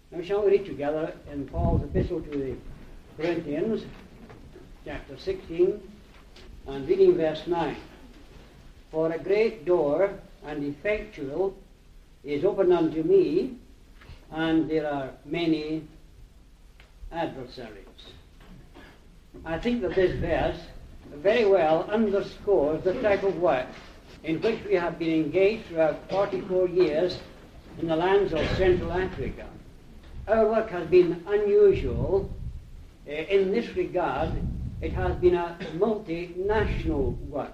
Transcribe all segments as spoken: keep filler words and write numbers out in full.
Now shall we read together in Paul's epistle to the Corinthians, chapter sixteen, and reading verse nine. For a great door and effectual is opened unto me, and there are many adversaries. I think that this verse very well underscores the type of work in which we have been engaged throughout forty-four years in the lands of Central Africa. Our work has been unusual. Uh, in this regard, it has been a multinational work.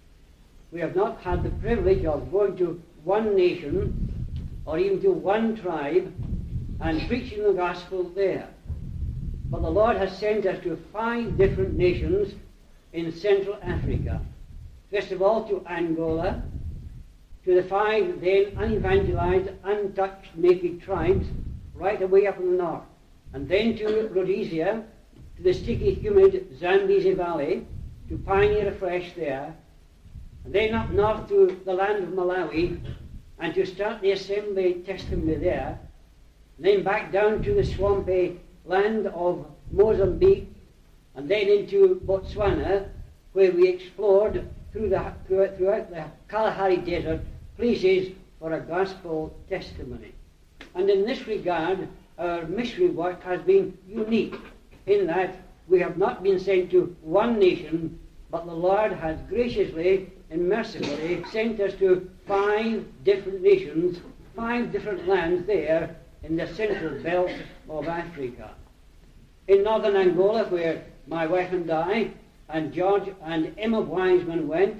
We have not had the privilege of going to one nation or even to one tribe and preaching the gospel there. But the Lord has sent us to five different nations in Central Africa. First of all, to Angola, to the five then unevangelized, untouched, naked tribes right away up in the north. And then to Rhodesia, to the sticky, humid Zambezi Valley, to pioneer afresh there. And then up north to the land of Malawi, and to start the assembly testimony there. And then back down to the swampy land of Mozambique, and then into Botswana, where we explored through the, throughout, throughout the Kalahari Desert places for a gospel testimony. And in this regard, our missionary work has been unique in that we have not been sent to one nation, but the Lord has graciously and mercifully sent us to five different nations, five different lands there in the central belt of Africa. In northern Angola, where my wife and I and George and Emma Wiseman went,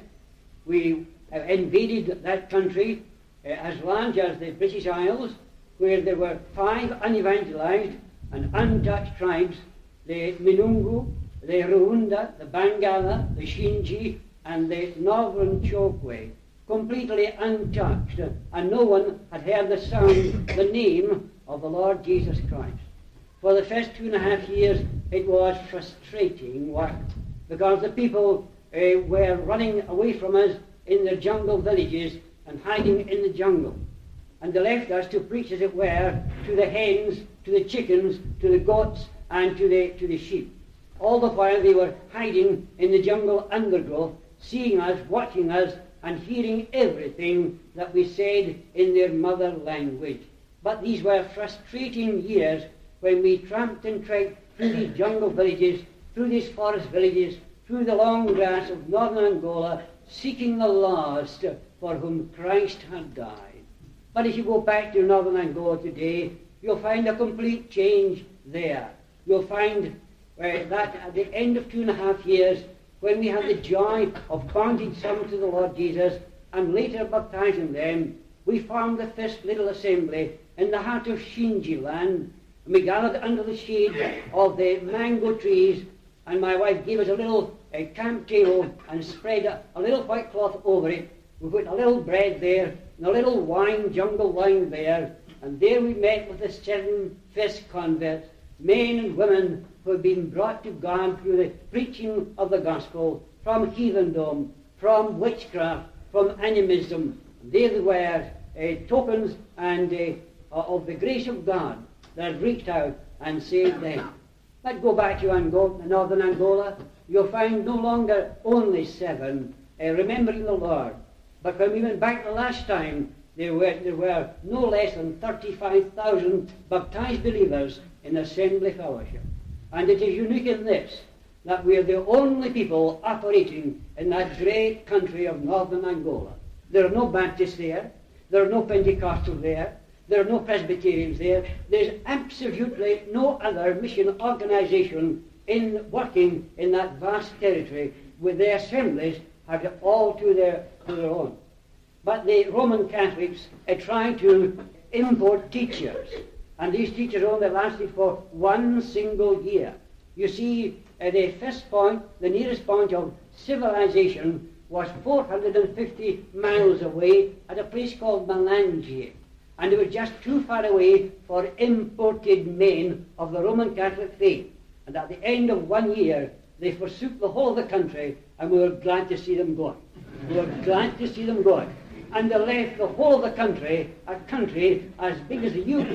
we invaded that country uh, as large as the British Isles, where there were five unevangelized and untouched tribes, the Minungu, the Ruunda, the Bangala, the Shinji, and the Northern Chokwe, completely untouched, and no one had heard the sound, the name of the Lord Jesus Christ. For the first two and a half years, it was frustrating work, because the people uh, were running away from us in their jungle villages and hiding in the jungle. And they left us to preach, as it were, to the hens, to the chickens, to the goats, and to the, to the sheep. All the while they were hiding in the jungle undergrowth, seeing us, watching us, and hearing everything that we said in their mother language. But these were frustrating years when we tramped and trekked through these jungle villages, through these forest villages, through the long grass of northern Angola, seeking the lost for whom Christ had died. But if you go back to northern Angola today, you'll find a complete change there. You'll find uh, that at the end of two and a half years, when we had the joy of bonding some to the Lord Jesus and later baptizing them, we formed the first little assembly in the heart of Shinji land, and we gathered under the shade of the mango trees, and my wife gave us a little uh, camp table and spread a, a little white cloth over it. We put a little bread there and a little wine, jungle wine there, and there we met with the seven first converts, men and women who had been brought to God through the preaching of the gospel, from heathendom, from witchcraft, from animism. And there they were, uh, tokens and uh, of the grace of God that reached out and saved them. But go back to Angola, northern Angola, you'll find no longer only seven uh, remembering the Lord. But when we went back the last time, there were, there were no less than thirty-five thousand baptized believers in Assembly Fellowship. And it is unique in this, that we are the only people operating in that great country of northern Angola. There are no Baptists there. There are no Pentecostals there. There are no Presbyterians there. There's absolutely no other mission organization in working in that vast territory, with their assemblies have it all to their, to their own. But the Roman Catholics uh, tried to import teachers, and these teachers only lasted for one single year. You see, uh, the first point, the nearest point of civilization was four hundred fifty miles away at a place called Malanje. And it was just too far away for imported men of the Roman Catholic faith. And at the end of one year, they forsook the whole of the country, and we were glad to see them going. We were glad to see them going. And they left the whole of the country, a country as big as the U K,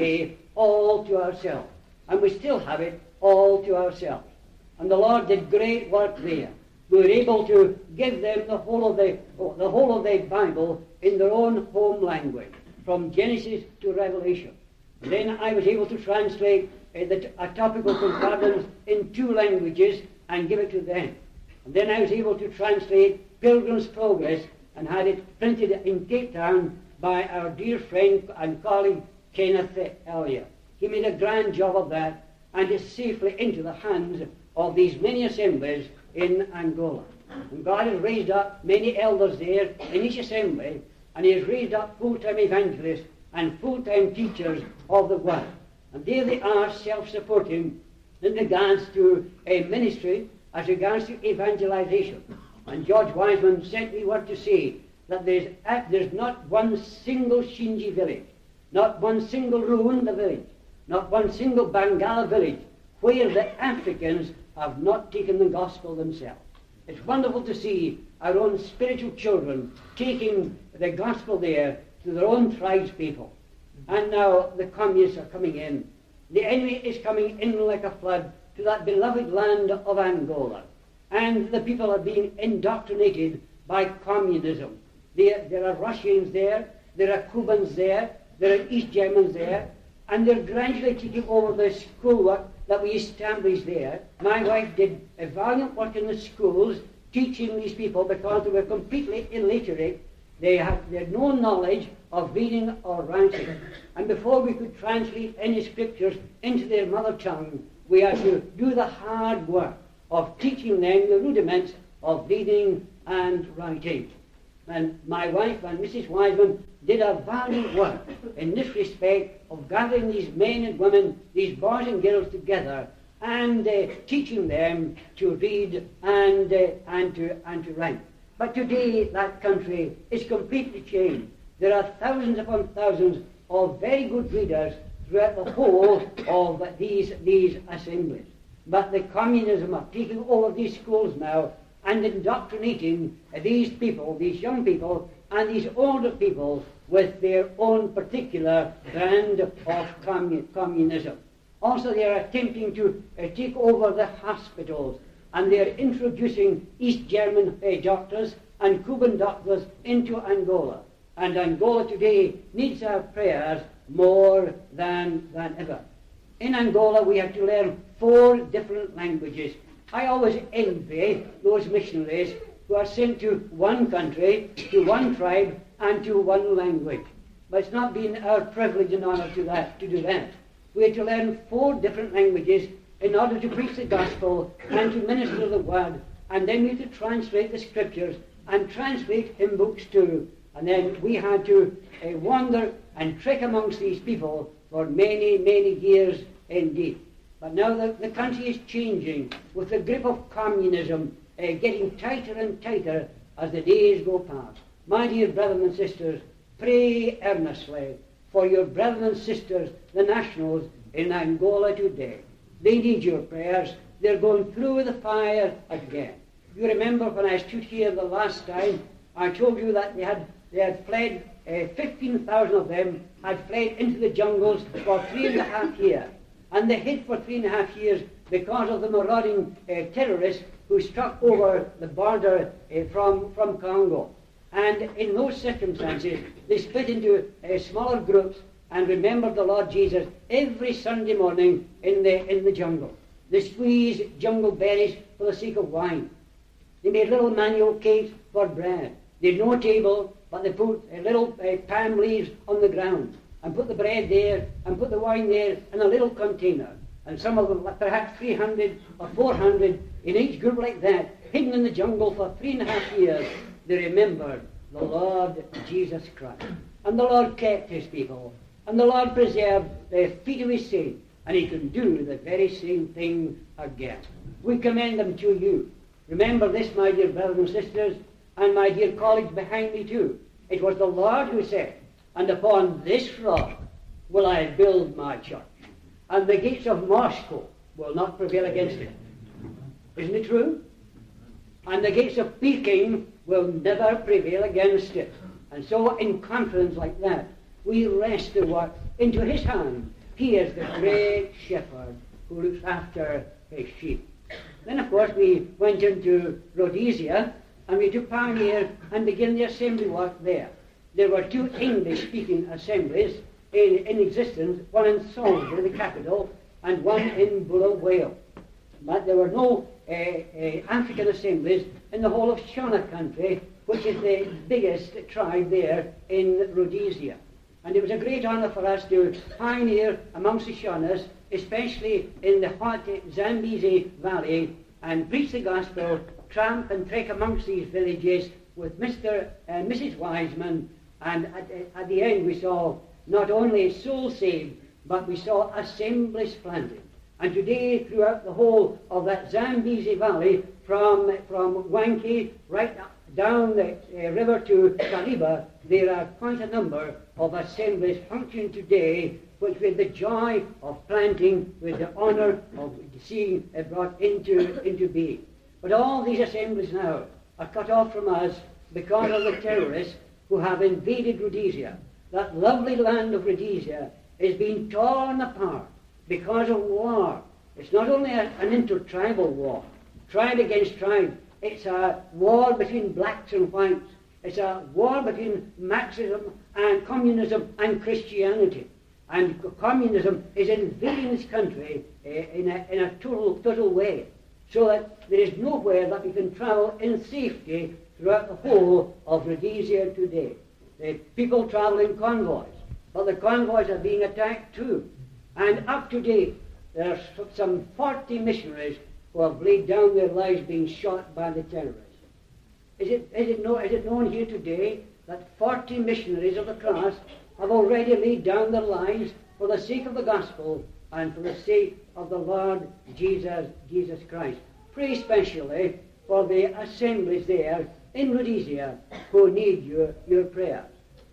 all to ourselves. And we still have it all to ourselves. And the Lord did great work there. We were able to give them the whole of the, oh, the whole of the Bible in their own home language, from Genesis to Revelation. And then I was able to translate uh, the, a topical concordance in two languages and give it to them. And then I was able to translate Pilgrim's Progress and had it printed in Cape Town by our dear friend and colleague Kenneth Elliott. He made a grand job of that, and it's safely into the hands of these many assemblies in Angola. And God has raised up many elders there in each assembly, and He has raised up full-time evangelists and full-time teachers of the Word. And there they are, self-supporting in regards to a ministry, as regards to evangelization. And George Wiseman sent me word to say that there's, uh, there's not one single Shinji village, not one single Rwanda village, not one single Bangala village where the Africans have not taken the gospel themselves. It's wonderful to see our own spiritual children taking the gospel there to their own tribespeople. And now the communists are coming in. The enemy is coming in like a flood to that beloved land of Angola. And the people are being indoctrinated by communism. There, there are Russians there, there are Cubans there, there are East Germans there, and they're gradually taking over the schoolwork that we established there. My wife did a valiant work in the schools, teaching these people because they were completely illiterate. They had, they had no knowledge of reading or writing. And before we could translate any scriptures into their mother tongue, we had to do the hard work of teaching them the rudiments of reading and writing. And my wife and Missus Wiseman did a valiant work in this respect of gathering these men and women, these boys and girls together, and uh, teaching them to read and, uh, and, to, and to write. But today that country is completely changed. There are thousands upon thousands of very good readers throughout the whole of these, these assemblies. But the communism are taking over these schools now and indoctrinating these people, these young people, and these older people with their own particular brand of commun- communism. Also, they are attempting to uh, take over the hospitals, and they are introducing East German uh, doctors and Cuban doctors into Angola. And Angola today needs our prayers more than, than ever. In Angola, we have to learn four different languages. I always envy those missionaries who are sent to one country, to one tribe, and to one language. But it's not been our privilege and honor to, that, to do that. We have to learn four different languages in order to preach the gospel and to minister the word. And then we have to translate the scriptures and translate hymn books too. And then we had to uh, wander and trek amongst these people for many, many years indeed. But now the, the country is changing with the grip of communism uh, getting tighter and tighter as the days go past. My dear brothers and sisters, pray earnestly for your brothers and sisters, the nationals in Angola today. They need your prayers. They're going through the fire again. You remember when I stood here the last time, I told you that they had, they had fled, uh, fifteen thousand of them had fled into the jungles for three and a half years. And they hid for three and a half years because of the marauding uh, terrorists who struck over the border uh, from, from Congo. And in those circumstances, they split into uh, smaller groups and remembered the Lord Jesus every Sunday morning in the, in the jungle. They squeezed jungle berries for the sake of wine. They made little manual cakes for bread. They had no table, but they put uh, little uh, palm leaves on the ground and put the bread there and put the wine there in a little container. And some of them, perhaps three hundred or four hundred, in each group like that, hidden in the jungle for three and a half years, they remembered the Lord Jesus Christ. And the Lord kept his people. And the Lord preserved the feet of his saints. And he can do the very same thing again. We commend them to you. Remember this, my dear brothers and sisters, and my dear colleagues behind me too. It was the Lord who said, "And upon this rock will I build my church, and the gates of Moscow will not prevail against it." Isn't it true? And the gates of Peking will never prevail against it. And so in confidence like that, we rest the work into his hand He is the great shepherd who looks after his sheep. Then, of course, we went into Rhodesia, and we took pioneer and began the assembly work there. There were two English-speaking assemblies in, in existence, one in Salisbury, the capital, and one in Bulawayo. But there were no uh, uh, African assemblies in the whole of Shona country, which is the biggest tribe there in Rhodesia. And it was a great honor for us to pioneer amongst the Shonas, especially in the hot Zambezi Valley, and preach the gospel, tramp and trek amongst these villages with Mister and Missus Wiseman. And at, at the end we saw not only souls saved, but we saw assemblies planted. And today, throughout the whole of that Zambezi Valley, from, from Wankie right down the uh, river to Kariba, there are quite a number of assemblies functioning today, which with the joy of planting, with the honor of seeing it brought into, into being. But all these assemblies now are cut off from us because of the terrorists who have invaded Rhodesia. That lovely land of Rhodesia is being torn apart because of war. It's not only a, an intertribal war, tribe against tribe. It's a war between blacks and whites. It's a war between Marxism and communism and Christianity. And communism is invading this country uh, in, a, in a total, total way, so that there is nowhere that we can travel in safety throughout the whole of Rhodesia today. The people travel in convoys, but the convoys are being attacked too. And up to date, there are some forty missionaries who have laid down their lives being shot by the terrorists. Is it, is it, know, is it known here today that forty missionaries of the cross have already laid down their lives for the sake of the gospel and for the sake of the Lord Jesus, Jesus Christ? Pray especially for the assemblies there in Rhodesia who need your, your prayers.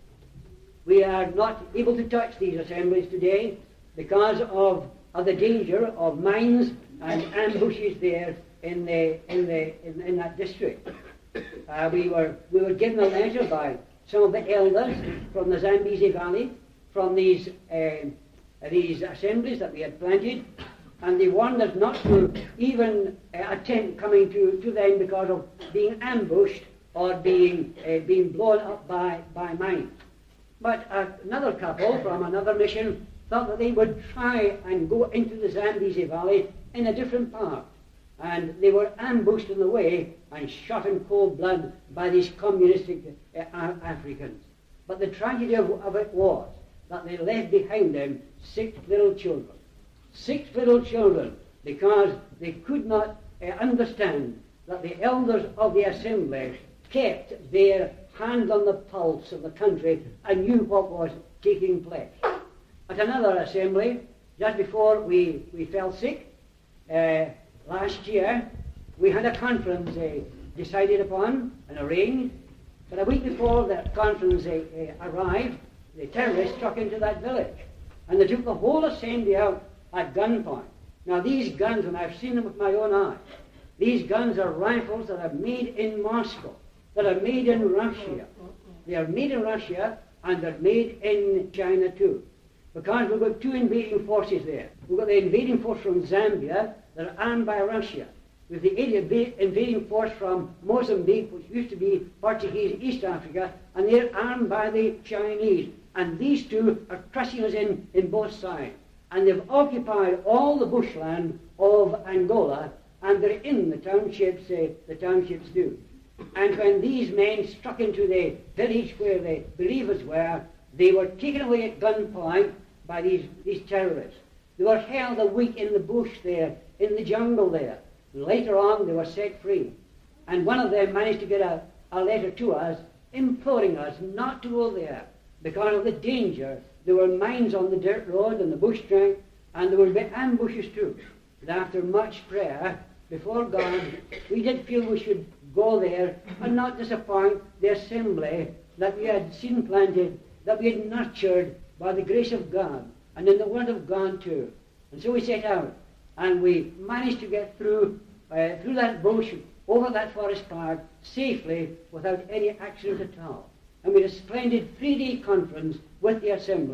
We are not able to touch these assemblies today because of, of the danger of mines and ambushes there in the in the in, in that district. Uh, we were we were given a letter by some of the elders from the Zambezi Valley, from these uh, these assemblies that we had planted, and they warned us not to even uh, attempt coming to, to them because of being ambushed or being uh, being blown up by by mines. But uh, another couple from another mission thought that they would try and go into the Zambezi Valley in a different path. And they were ambushed in the way and shot in cold blood by these communistic uh, Africans. But the tragedy of, of it was that they left behind them six little children. Six little children, because they could not uh, understand that the elders of the assembly kept their hand on the pulse of the country and knew what was taking place. At another assembly, just before we, we fell sick, uh, last year, we had a conference uh, decided upon and arranged, but a week before that conference uh, uh, arrived, the terrorists struck into that village, and they took the whole assembly out at gunpoint. Now these guns, and I've seen them with my own eyes, these guns are rifles that are made in Moscow, that are made in Russia. They are made in Russia, and they're made in China too. Because we've got two invading forces there. We've got the invading force from Zambia that are armed by Russia. With the invading force from Mozambique, which used to be Portuguese East Africa, and they're armed by the Chinese. And these two are crushing us in, in both sides. And they've occupied all the bushland of Angola, and they're in the townships, uh, the townships do. And when these men struck into the village where the believers were, they were taken away at gunpoint by these, these terrorists. They were held a week in the bush there, in the jungle there. Later on, they were set free. And one of them managed to get a, a letter to us imploring us not to go there because of the danger. There were mines on the dirt road and the bush track, and there would be ambushes too. But after much prayer before God, we did feel we should go there and not disappoint the assembly that we had seen planted, that we had nurtured by the grace of God and in the Word of God too. And so we set out, and we managed to get through uh, through that bush, over that forest park, safely, without any accident at all. And we had a splendid three-day conference with the assembly,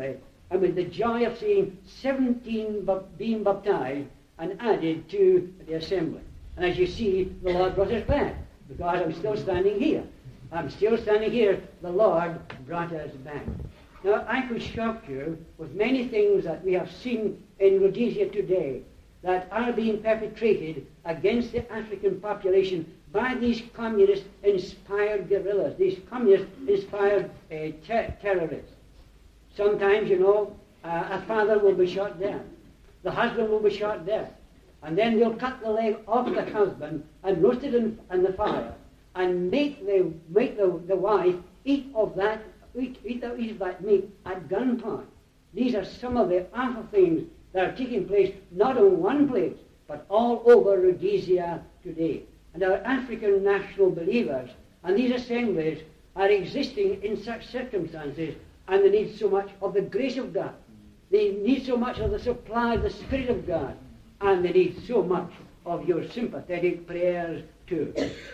and with the joy of seeing seventeen bu- being baptized and added to the assembly. And as you see, the Lord brought us back, because I'm still standing here. I'm still standing here. The Lord brought us back. Now, I could shock you with many things that we have seen in Rhodesia today that are being perpetrated against the African population by these communist-inspired guerrillas, these communist-inspired uh, ter- terrorists. Sometimes, you know, uh, a father will be shot dead. The husband will be shot dead. And then they'll cut the leg off the husband and roast it in, in the fire and make the make the, the wife eat of that eat, eat, the, eat of that meat at gunpoint. These are some of the awful things that are taking place not in one place but all over Rhodesia today. And our African national believers and these assemblies are existing in such circumstances, and they need so much of the grace of God. They need so much of the supply of the Spirit of God. And they need so much of your sympathetic prayers too.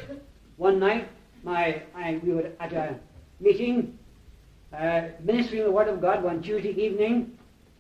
One night, my I, we were at a meeting, uh, ministering the Word of God one Tuesday evening,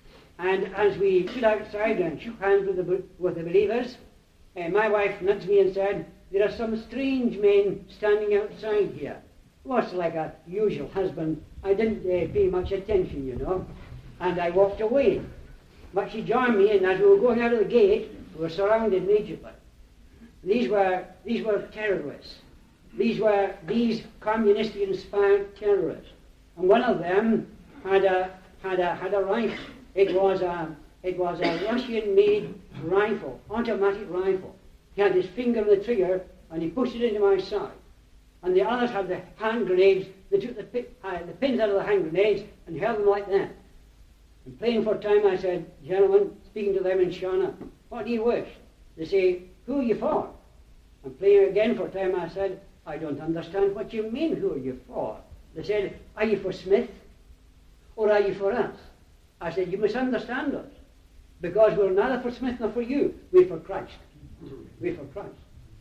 and as we stood outside and shook hands with the, with the believers, uh, my wife nudged me and said, "There are some strange men standing outside here." Was like a usual husband. I didn't uh, pay much attention, you know, and I walked away. But she joined me, and as we were going out of the gate, we were surrounded immediately. These were these were terrorists. These were these communist-inspired terrorists, and one of them had a had a had a rifle. It was a it was a Russian-made rifle, automatic rifle. He had his finger on the trigger, and he pushed it into my side. And the others had the hand grenades. They took the, pi- uh, the pins out of the hand grenades and held them like that. And playing for time, I said, "Gentlemen," speaking to them in Shona, "what do you wish?" They say, "Who are you for?" And playing again for time, I said, "I don't understand what you mean, who are you for?" They said, "Are you for Smith or are you for us?" I said, "You must understand us, because we're neither for Smith nor for you. We're for Christ. We're for Christ.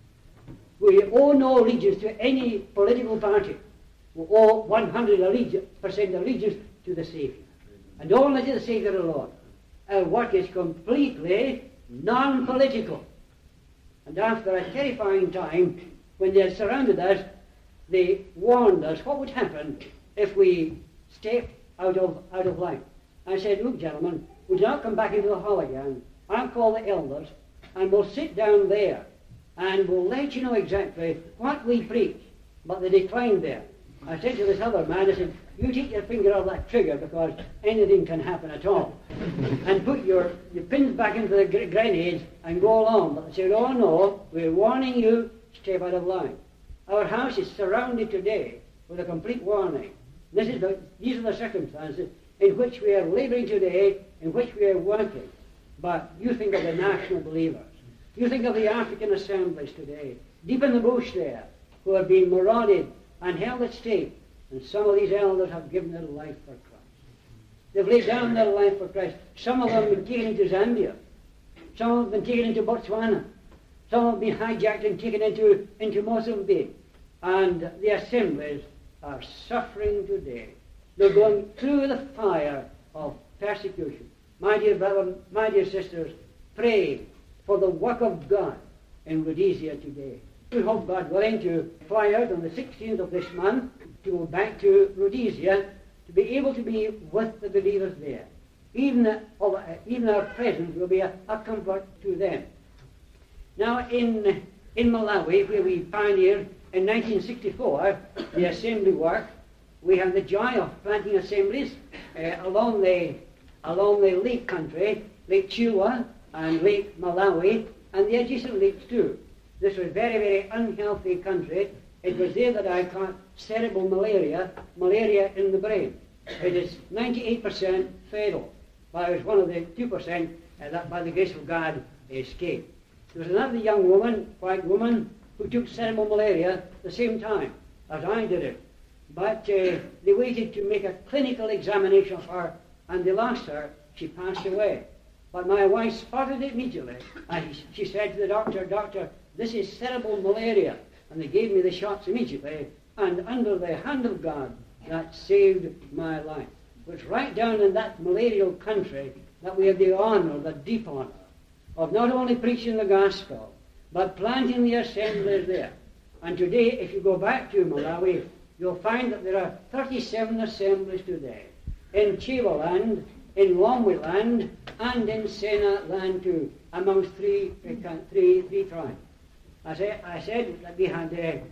We owe no allegiance to any political party. We owe one hundred percent allegiance to the Savior. And only to the Savior alone. Our work is completely non-political." And after a terrifying time, when they had surrounded us, they warned us what would happen if we stepped out of out of line. I said, "Look, gentlemen, would you not come back into the hall again? I'll call the elders, and we'll sit down there, and we'll let you know exactly what we preach." But they declined there. I said to this other man, I said, "You take your finger off that trigger, because anything can happen at all. And put your, your pins back into the gr- grenades and go along." But they said, "Oh no, we're warning you, step out of line." Our house is surrounded today with a complete warning. This is the, these are the circumstances in which we are laboring today, in which we are working. But you think of the national believers. You think of the African assemblies today, deep in the bush there, who are being marauded and held at stake. And some of these elders have given their life for Christ. They've laid down their life for Christ. Some of them have been taken into Zambia. Some have been taken into Botswana. Some have been hijacked and taken into, into Mozambique. And the assemblies are suffering today. They're going through the fire of persecution. My dear brother, my dear sisters, pray for the work of God in Rhodesia today. We hope, God willing, to fly out on the sixteenth of this month to go back to Rhodesia to be able to be with the believers there. Even, uh, even our presence will be a, a comfort to them. Now, in, in Malawi, where we pioneered in nineteen sixty-four the assembly work, we had the joy of planting assemblies uh, along the along the lake country, Lake Chilwa and Lake Malawi, and the adjacent lakes too. This was very, very unhealthy country. It was there that I caught cerebral malaria, malaria in the brain. It is ninety-eight percent fatal, but I was one of the two percent uh, that by the grace of God escaped. There was another young woman, white woman, who took cerebral malaria at the same time as I did it. But uh, they waited to make a clinical examination of her, and they lost her. She passed away. But my wife spotted it immediately, and she said to the doctor, "Doctor, this is cerebral malaria." And they gave me the shots immediately, and under the hand of God, that saved my life. It's right down in that malarial country that we have the honor, the deep honor, of not only preaching the gospel, but planting the assemblies there. And today, if you go back to Malawi, you'll find that there are thirty-seven assemblies today. In Chivaland, in Lomwiland, and in Sena land too, amongst three, three, three tribes. I, say, I said that we had uh,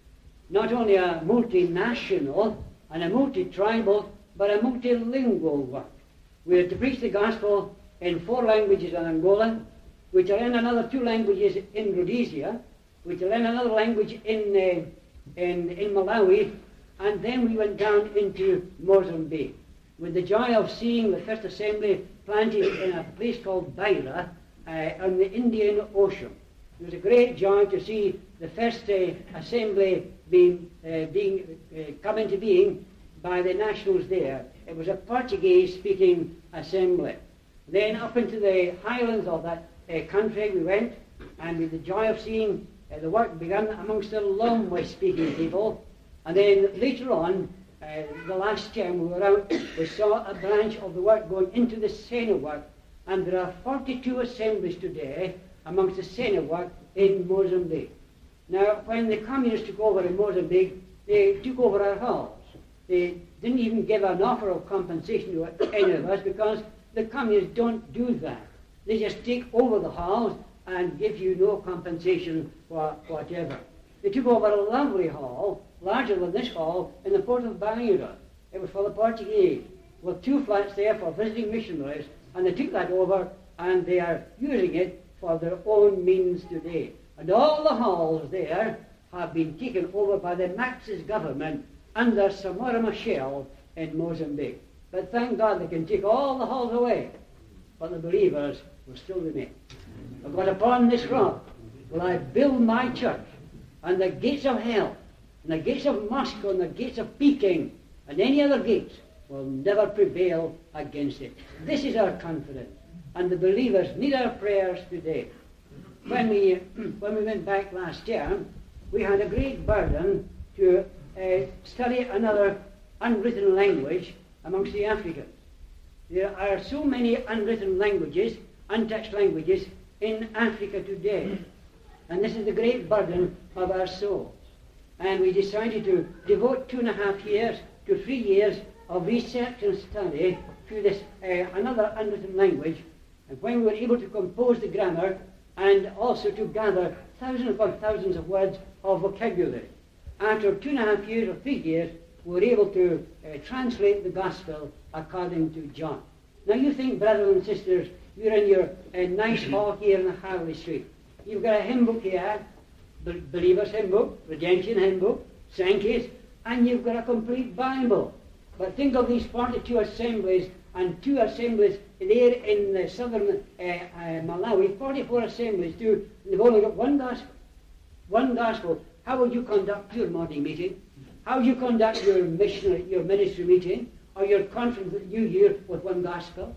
not only a multinational and a multi-tribal, but a multilingual work. We are to preach the gospel in four languages in Angola, which are in another two languages in Rhodesia, which are in another language in, uh, in, in Malawi, and then we went down into Mozambique, with the joy of seeing the first assembly planted in a place called Beira uh, on the Indian Ocean. It was a great joy to see the first uh, assembly being, uh, being uh, come into being by the nationals there. It was a Portuguese-speaking assembly. Then up into the highlands of that uh, country we went, and with the joy of seeing uh, the work begun amongst the Lomwe-speaking people. And then later on, uh, the last term we were out, we saw a branch of the work going into the Sena work, and there are forty-two assemblies today amongst the Sena work in Mozambique. Now, when the communists took over in Mozambique, they took over our halls. They didn't even give an offer of compensation to any of us, because the communists don't do that. They just take over the halls and give you no compensation for whatever. They took over a lovely hall, larger than this hall, in the port of Beira. It was for the Portuguese, with two flats there for visiting missionaries, and they took that over, and they are using it for their own means today. And all the halls there have been taken over by the Max's government under Samora Machel in Mozambique. But thank God they can take all the halls away, but the believers will still remain. But upon this rock will I build my church, and the gates of hell, and the gates of Moscow, and the gates of Peking, and any other gates will never prevail against it. This is our confidence, and the believers need our prayers today. When we, when we went back last year, we had a great burden to uh, study another unwritten language amongst the Africans. There are so many unwritten languages, untouched languages in Africa today. And this is the great burden of our souls. And we decided to devote two and a half years to three years of research and study to this uh, another unwritten language. And when we were able to compose the grammar and also to gather thousands upon thousands of words of vocabulary, after two and a half years or three years, we were able to uh, translate the gospel according to John. Now you think, brothers and sisters, you're in your uh, nice hall here in Harley Street. You've got a hymn book here, Be- Believers hymn book, Redemption hymn book, Sankey's, and you've got a complete Bible. But think of these forty-two assemblies and two assemblies there in the southern uh, uh, Malawi, forty-four assemblies too, and they've only got one gospel. One gospel. How would you conduct your morning meeting? How would you conduct your missionary, your ministry meeting, or your conference that you hear with one gospel?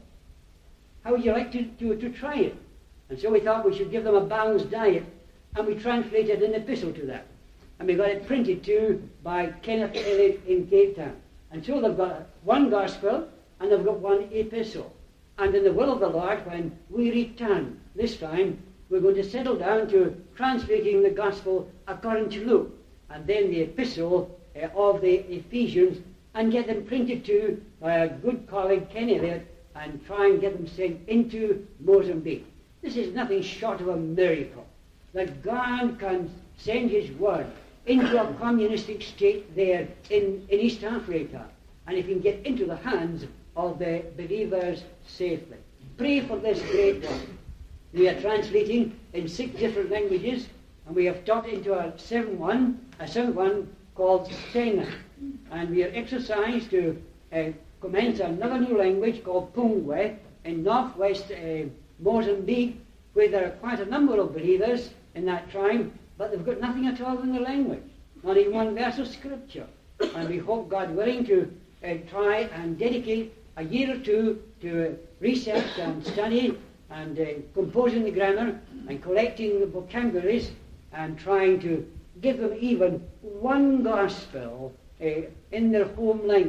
How would you like to, to, to try it? And so we thought we should give them a balanced diet, and we translated an epistle to that. And we got it printed too by Kenneth Elliott in Cape Town. And so they've got one gospel, and they've got one epistle. And in the will of the Lord, when we return this time, we're going to settle down to translating the gospel according to Luke, and then the epistle uh, of the Ephesians, and get them printed too by a good colleague, Ken Elliott, and try and get them sent into Mozambique. This is nothing short of a miracle, that God can send his word into a communistic state there in, in East Africa, and it can get into the hands of the believers safely. Pray for this great work. We are translating in six different languages, and we have taught into a seventh one, a seventh one called Sena. And we are exercised to uh, commence another new language called Pungwe in northwest uh, Mozambique, where there are quite a number of believers in that tribe, but they've got nothing at all in the language, not even one verse of scripture. And we hope, God willing, to uh, try and dedicate a year or two to research and study and uh, composing the grammar and collecting the vocabularies and trying to give them even one gospel uh, in their home language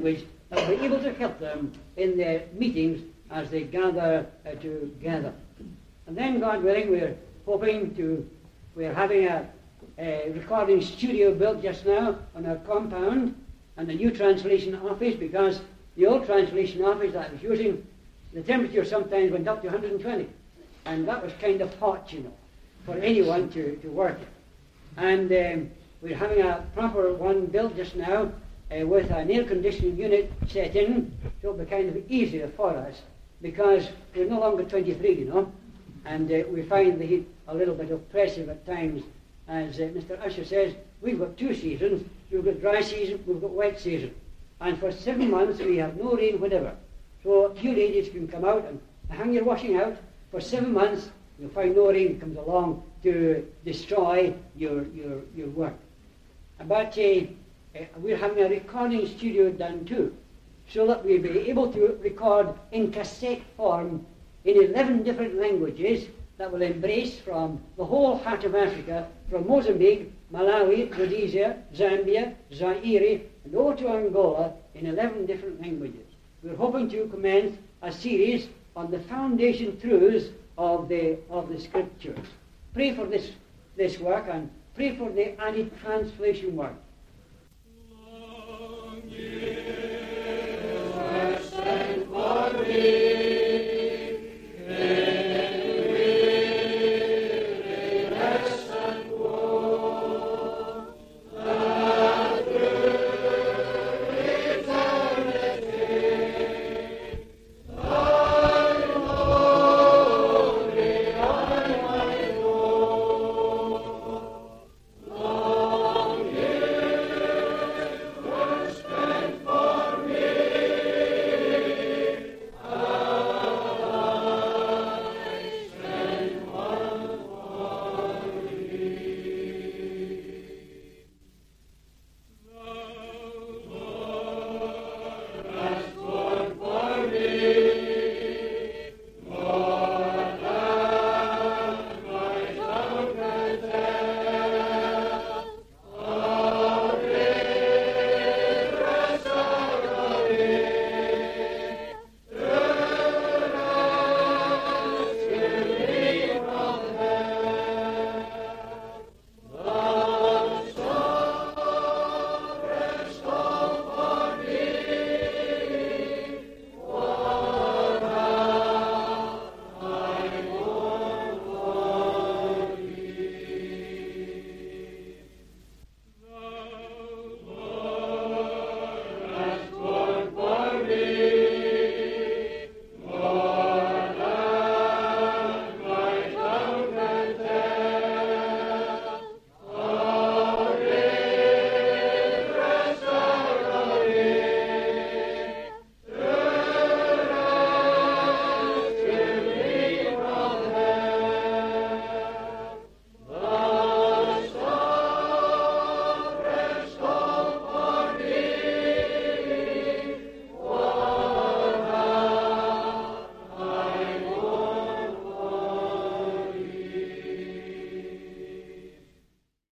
that will be able to help them in their meetings as they gather uh, together. And then, God willing, we're hoping to, we're having a, a recording studio built just now on our compound, and a new translation office, because the old translation office that I was using, the temperature sometimes went up to one hundred twenty, and that was kind of hot, you know, for anyone to, to work in. And um, we're having a proper one built just now uh, with an air conditioning unit set in, so it'll be kind of easier for us, because we're no longer twenty-three, you know, and uh, we find the heat a little bit oppressive at times. As uh, Mister Usher says, we've got two seasons. We've got dry season, we've got wet season. And for seven months we have no rain whatever. So you ladies can come out and hang your washing out. For seven months you'll find no rain comes along to destroy your, your, your work. But uh, uh, we're having a recording studio done too, so that we'll be able to record in cassette form in eleven different languages that will embrace from the whole heart of Africa, from Mozambique, Malawi, Rhodesia, Zambia, Zaire, and over to Angola in eleven different languages. We're hoping to commence a series on the foundation truths of the of the Scriptures. Pray for this, this work, and pray for the added translation work. Long years are spent for me.